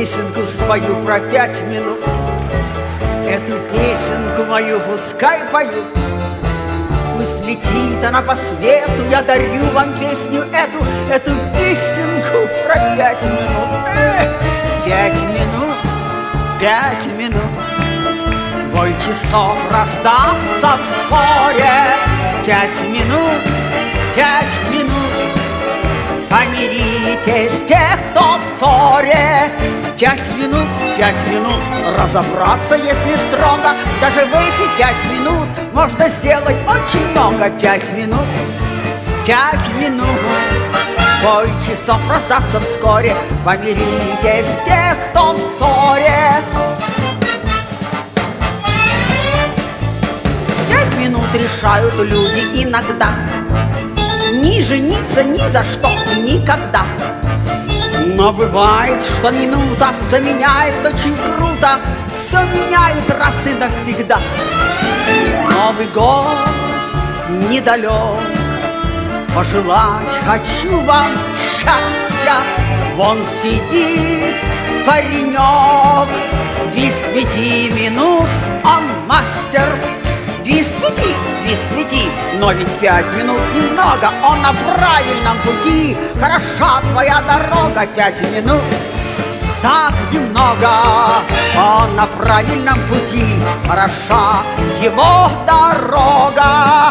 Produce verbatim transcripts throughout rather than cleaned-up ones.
песенку спою про пять минут. Эту песенку мою пускай поют. Пусть летит она по свету, я дарю вам песню эту, эту песенку про пять минут. Эх, пять минут, пять минут. Бой часов раздастся вскоре. Пять минут, пять минут. Помиритесь тех, кто в ссоре. Пять минут, пять минут. Разобраться, если строго, даже в эти пять минут можно сделать очень много. Пять минут, пять минут. Бой часов раздастся вскоре. Помиритесь тех, кто в ссоре. Пять минут решают люди иногда не жениться ни за что и никогда. Но бывает, что минута все меняет очень круто, все меняет раз и навсегда. Новый год недалек, пожелать хочу вам счастья. Вон сидит паренек, без пяти минут он мастер. Без пяти, без пяти, но ведь пять минут немного, он на правильном пути. Хороша твоя дорога, пять минут, так немного, он на правильном пути. Хороша его дорога.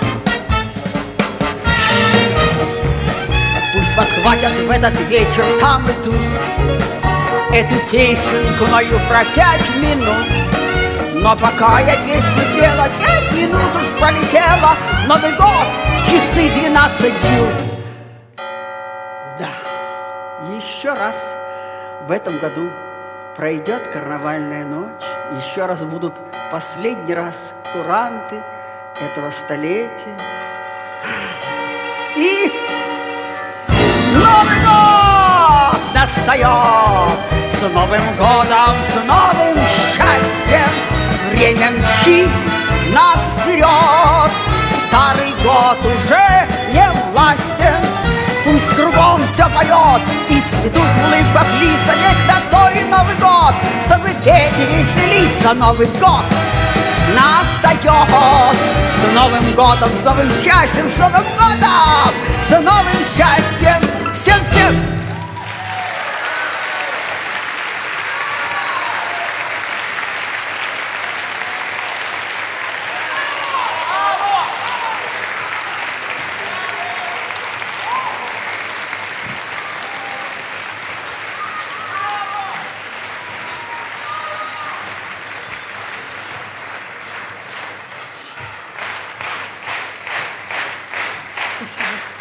Пусть подхватят в этот вечер там и тут эту песенку мою про пять минут. Но пока я песню пела, пять минут уж пролетела. Новый год, часы двенадцать бьют. Да, еще раз в этом году пройдет карнавальная ночь. Еще раз будут последний раз куранты этого столетия. И Новый год настает. С Новым годом, с новым счастьем. Время мчит нас вперед. Старый год уже не властен. Пусть кругом все поет и цветут в улыбках лица. Ведь на то и Новый год, чтобы петь и веселиться. Новый год настает. С Новым годом, с новым счастьем, с Новым годом, с новым счастьем. Всем-всем! Спасибо.